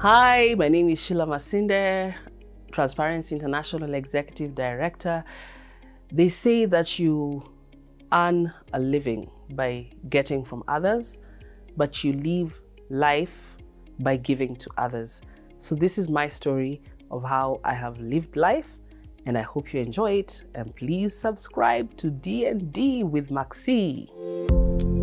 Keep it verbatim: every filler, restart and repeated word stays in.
Hi, my name is Sheila Masinde, Transparency International Executive Director. They say that you earn a living by getting from others, but you live life by giving to others. So this is my story of how I have lived life, and I hope you enjoy it. And please subscribe to D and D with Maxi.